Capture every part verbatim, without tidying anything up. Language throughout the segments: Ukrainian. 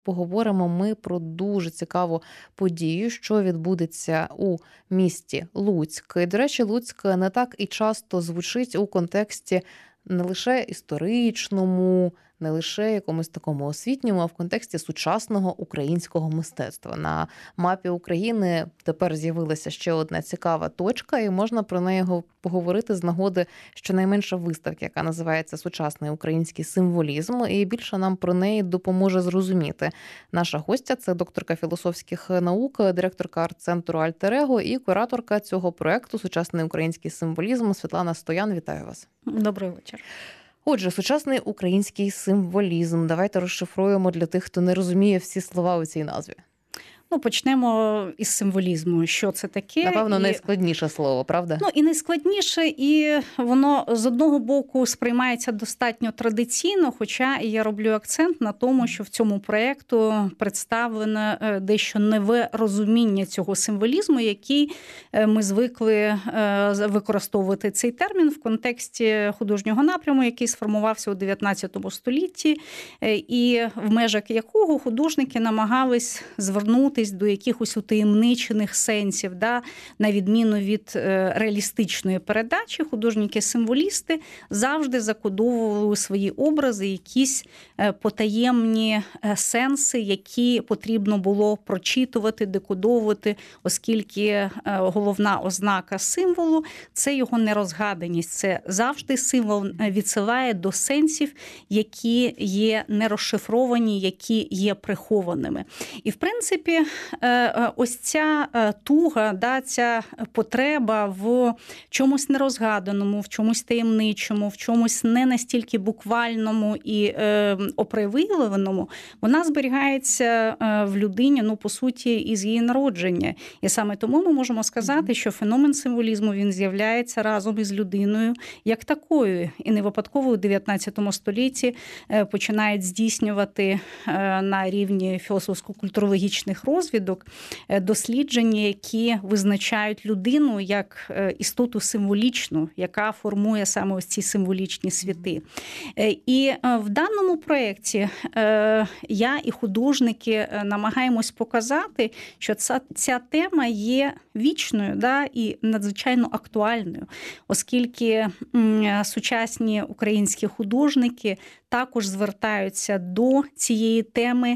поговоримо ми про дуже цікаву подію, що відбудеться у місті Луцьк. І, до речі, Луцьк не так і часто звучить у контексті не лише історичному, не лише якомусь такому освітньому, а в контексті сучасного українського мистецтва. На мапі України тепер з'явилася ще одна цікава точка, і можна про неї поговорити з нагоди щонайменше виставки, яка називається «Сучасний український символізм», і більше нам про неї допоможе зрозуміти наша гостя. Це докторка філософських наук, директорка арт-центру «Альтер-Его» і кураторка цього проекту «Сучасний український символізм» Світлана Стоян. Вітаю вас. Добрий вечір. Отже, сучасний український символізм. Давайте розшифруємо для тих, хто не розуміє всі слова у цій назві. Ну, почнемо із символізму. Що це таке? Напевно, і... найскладніше слово, правда? Ну, і найскладніше, і воно з одного боку сприймається достатньо традиційно, хоча я роблю акцент на тому, що в цьому проєкту представлено дещо нове розуміння цього символізму, який ми звикли використовувати цей термін в контексті художнього напряму, який сформувався у дев'ятнадцятому столітті, і в межах якого художники намагались звернути до якихось утаємничених сенсів, да? На відміну від реалістичної передачі, художники-символісти завжди закодовували у свої образи якісь потаємні сенси, які потрібно було прочитувати, декодовувати, оскільки головна ознака символу – це його нерозгаданість. Це завжди символ відсилає до сенсів, які є нерозшифровані, які є прихованими. І, в принципі, ось ця туга, да, ця потреба в чомусь нерозгаданому, в чомусь таємничому, в чомусь не настільки буквальному і е, опривиленому, вона зберігається в людині, ну, по суті, із її народження. І саме тому ми можемо сказати, що феномен символізму, він з'являється разом із людиною як такою. І не випадково у дев'ятнадцятому столітті починають здійснювати на рівні філософсько-культурологічних розвідок дослідження, які визначають людину як істоту символічну, яка формує саме ось ці символічні світи. І в даному проєкті я і художники намагаємось показати, що ця, ця тема є вічною, да, і надзвичайно актуальною, оскільки сучасні українські художники також звертаються до цієї теми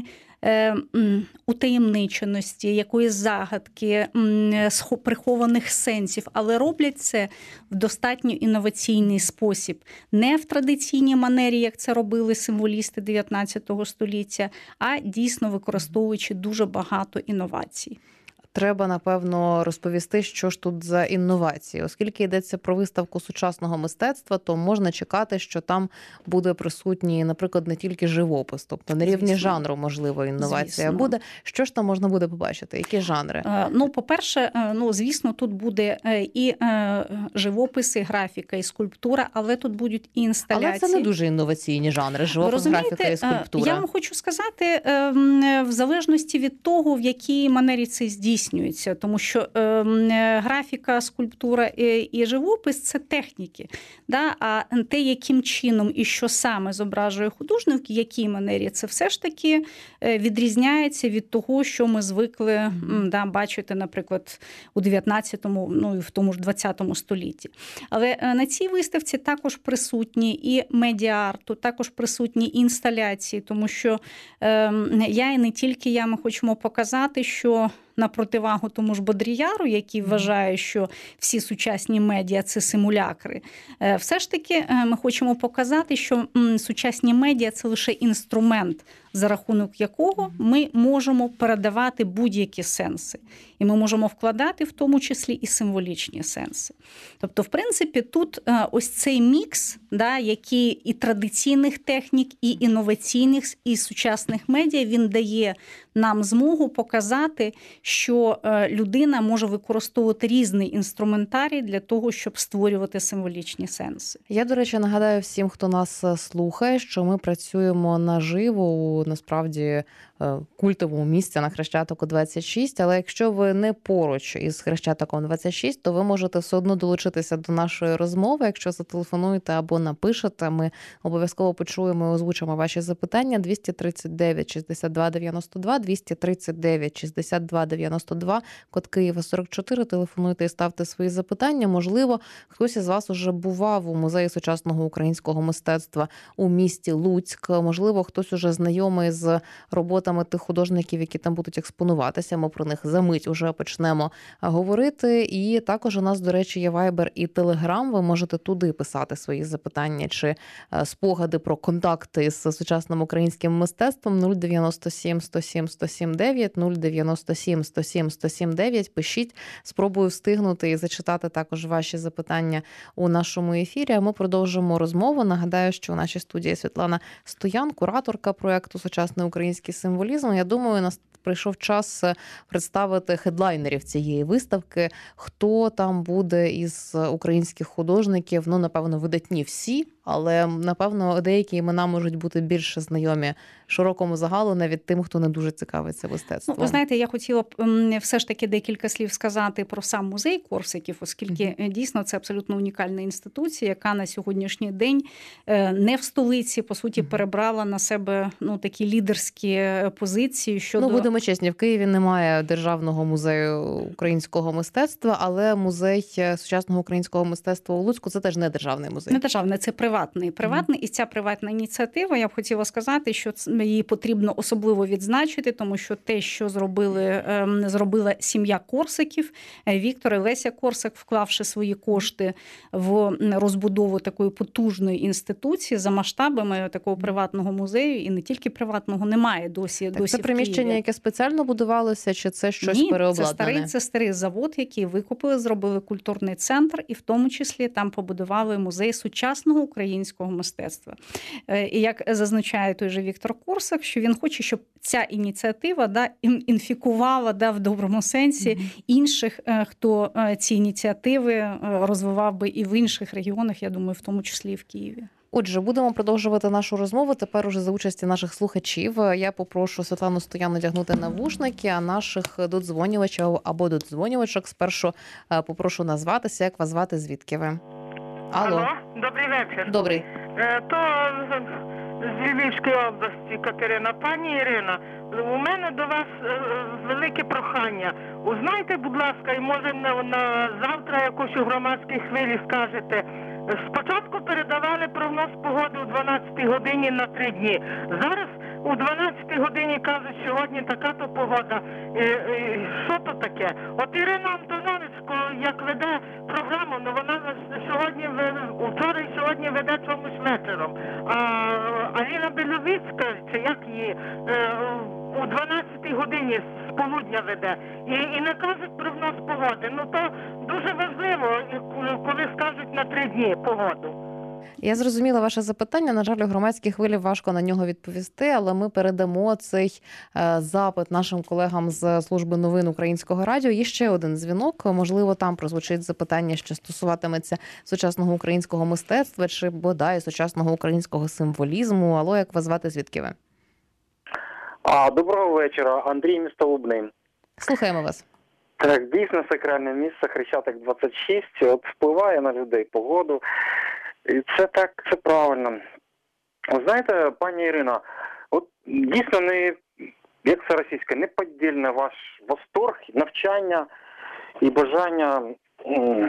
утаємниченості, якоїсь загадки, прихованих сенсів, але роблять це в достатньо інноваційний спосіб. Не в традиційній манері, як це робили символісти дев'ятнадцятого століття, а дійсно використовуючи дуже багато інновацій. Треба, напевно, розповісти, що ж тут за інновації. Оскільки йдеться про виставку сучасного мистецтва, то можна чекати, що там буде присутній, наприклад, не тільки живопис, тобто на рівні Звісно. жанру, можливо, інновація Звісно. буде. Що ж там можна буде побачити? Які жанри? Ну, по-перше, ну, звісно, тут буде і живопис, і графіка, і скульптура, але тут будуть і інсталяції. Але це не дуже інноваційні жанри, живопис, графіка і скульптура. Я вам хочу сказати, в залежності від того, в якій манері це здійснюється. Тому що е, графіка, скульптура і, і живопис – це техніки. Да? А те, яким чином і що саме зображує художник, в якій манері, це все ж таки відрізняється від того, що ми звикли mm-hmm. да, бачити, наприклад, у дев'ятнадцятому, ну і в тому ж двадцятому столітті. Але на цій виставці також присутні і медіа-арту, також присутні інсталяції, тому що е, я і не тільки я, ми хочемо показати, що на противагу тому ж Бодріяру, який вважає, що всі сучасні медіа – це симулякри. Все ж таки ми хочемо показати, що сучасні медіа – це лише інструмент, за рахунок якого ми можемо передавати будь-які сенси. І ми можемо вкладати в тому числі і символічні сенси. Тобто, в принципі, тут ось цей мікс, да, який і традиційних технік, і інноваційних, і сучасних медіа, він дає нам змогу показати, що людина може використовувати різний інструментарій для того, щоб створювати символічні сенси. Я, до речі, нагадаю всім, хто нас слухає, що ми працюємо наживо у насправді культовому місці на Хрещатику двадцять шість. Але якщо ви не поруч із Хрещатиком двадцять шість, то ви можете все одно долучитися до нашої розмови. Якщо зателефонуєте або напишете, ми обов'язково почуємо і озвучимо ваші запитання. двісті тридцять дев'ять шістдесят два дев'яносто два, двісті тридцять дев'ять шістдесят два дев'яносто два, код Києва сорок чотири. Телефонуйте і ставте свої запитання. Можливо, хтось із вас уже бував у Музеї сучасного українського мистецтва у місті Луцьк. Можливо, хтось уже знайомий з роботами тих художників, які там будуть експонуватися. Ми про них за мить уже почнемо говорити. І також у нас, до речі, є Viber і Telegram. Ви можете туди писати свої запитання чи спогади про контакти з сучасним українським мистецтвом. нуль дев'яносто сім сто сім сто сім дев'ять, нуль дев'яносто сім сто сім сто сім дев'ять. Пишіть, спробую встигнути і зачитати також ваші запитання у нашому ефірі. А ми продовжимо розмову. Нагадаю, що у нашій студії Світлана Стоян, кураторка проєкту «Сучасний український символізм». Я думаю, нас прийшов час представити хедлайнерів цієї виставки. Хто там буде із українських художників? Ну, напевно, видатні всі, але, напевно, деякі імена можуть бути більше знайомі широкому загалу, навіть тим, хто не дуже цікавиться мистецтвом. Ну, ви знаєте, я хотіла б все ж таки декілька слів сказати про сам музей Корсаків, оскільки mm-hmm. дійсно це абсолютно унікальна інституція, яка на сьогоднішній день не в столиці, по суті, mm-hmm. перебрала на себе ну, такі лідерські позиції щодо... Ну, будемо чесні, в Києві немає державного музею українського мистецтва, але музей сучасного українського мистецтва у Луцьку – це теж не державний музей. Не державний, це приватний. Приватний, mm-hmm. і ця приватна ініціатива, я б хотіла сказати, що її потрібно особливо відзначити, тому що те, що зробили, зробила сім'я Корсаків, Віктор і Леся Корсак, вклавши свої кошти в розбудову такої потужної інституції за масштабами такого приватного музею, і не тільки приватного, немає досі. Так, досі це приміщення, яке спеціально будувалося, чи це щось Ні, переобладнане? Це старий, це старий завод, який викупили, зробили культурний центр, і в тому числі там побудували музей сучасного українського мистецтва. І як зазначає той же Віктор Корсак, що він хоче, щоб ця ініціатива да, інфікувала да, в доброму сенсі mm-hmm. інших, хто ці ініціативи розвивав би і в інших регіонах, я думаю, в тому числі і в Києві. Отже, будемо продовжувати нашу розмову. Тепер уже за участі наших слухачів. Я попрошу Світлану Стоян надягнути навушники, а наших додзвонювачів або додзвонювачок спершу попрошу назватися. Як вас звати, звідки ви? Алло. Алло, добрий вечір. Добрий. То з Львівської області Катерина. Пані Ірина, у мене до вас велике прохання. Узнайте, будь ласка, і може на, на завтра якось у громадській хвилі скажете. Спочатку передавали прогноз погоди о дванадцятій годині на три дні. Зараз у дванадцятій годині кажуть, сьогодні така-то погода. І, і, що то таке? От Ірина Антоновичко, як веде програму, ну вона сьогодні, вчора і сьогодні веде чомусь вечором. А Аліна Бельовицька, чи як її, у дванадцятій годині з полудня веде. І, і не кажуть прогноз погоди. Ну то дуже важливо, коли скажуть на три дні погоду. Я зрозуміла ваше запитання. На жаль, у громадській хвилі важко на нього відповісти, але ми передамо цей запит нашим колегам з служби новин Українського радіо. Є ще один дзвінок. Можливо, там прозвучить запитання, що стосуватиметься сучасного українського мистецтва чи, бодай, сучасного українського символізму. Алло, як вас звати, звідки ви? А, доброго вечора. Андрій, місто Лубни. Слухаємо вас. Так, дійсно сакральне місце, Хрещатик двадцять шість, от впливає на людей погоду. І це так, це правильно. Знаєте, пані Ірина, от дійсно не, як це російське, неподільне ваш восторг, навчання і бажання м-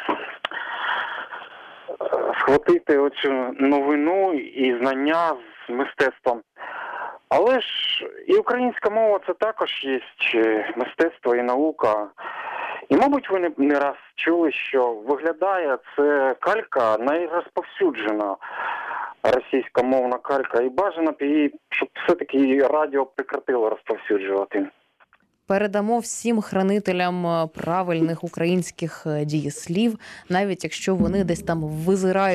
схватити оцю новину і знання з мистецтвом. Але ж і українська мова – це також є мистецтво і наука. І, мабуть, ви не, не раз чули, що виглядає це калька найрозповсюджена російськомовна калька. І бажано б її, щоб все-таки радіо прекратило розповсюджувати. Передамо всім хранителям правильних українських дієслів, навіть якщо вони десь там визирають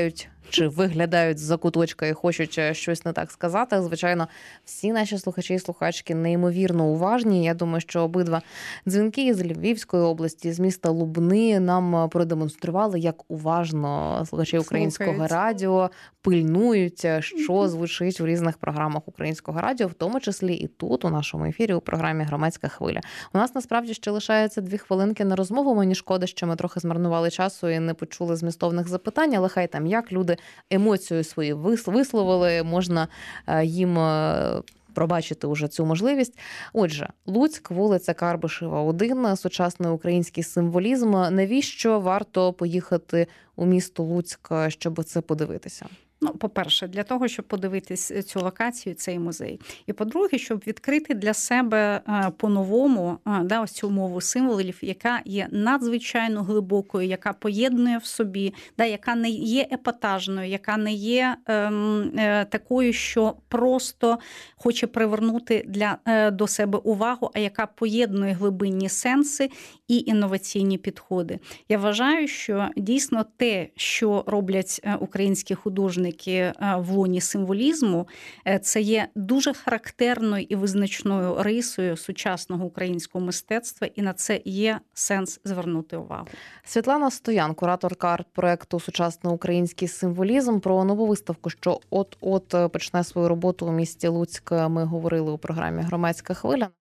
чи виглядають з-за куточка і хочуть щось не так сказати. Звичайно, всі наші слухачі і слухачки неймовірно уважні. Я думаю, що обидва дзвінки з Львівської області, з міста Лубни нам продемонстрували, як уважно слухачі українського Слухають. радіо пильнують, що звучить в різних програмах українського радіо, в тому числі і тут, у нашому ефірі, у програмі «Громадська хвиля». У нас насправді ще лишається дві хвилинки на розмову. Мені шкода, що ми трохи змарнували часу і не почули змістовних запитань, але хай там як люди емоцію свої висловили, можна їм пробачити уже цю можливість. Отже, Луцьк, вулиця Карбишева, один, сучасний український символізм. Навіщо варто поїхати у місто Луцьк, щоб це подивитися? Ну, по-перше, для того, щоб подивитись цю локацію, цей музей. І по-друге, щоб відкрити для себе по-новому да, ось цю мову символів, яка є надзвичайно глибокою, яка поєднує в собі, да, яка не є епатажною, яка не є ем, е, такою, що просто хоче привернути для, е, до себе увагу, а яка поєднує глибинні сенси і інноваційні підходи. Я вважаю, що дійсно те, що роблять українські художники в лоні символізму, це є дуже характерною і визначною рисою сучасного українського мистецтва, і на це є сенс звернути увагу. Світлана Стоян, кураторка арт-проекту «Сучасний український символізм». Про нову виставку, що от-от почне свою роботу у місті Луцьк, ми говорили у програмі «Громадська хвиля».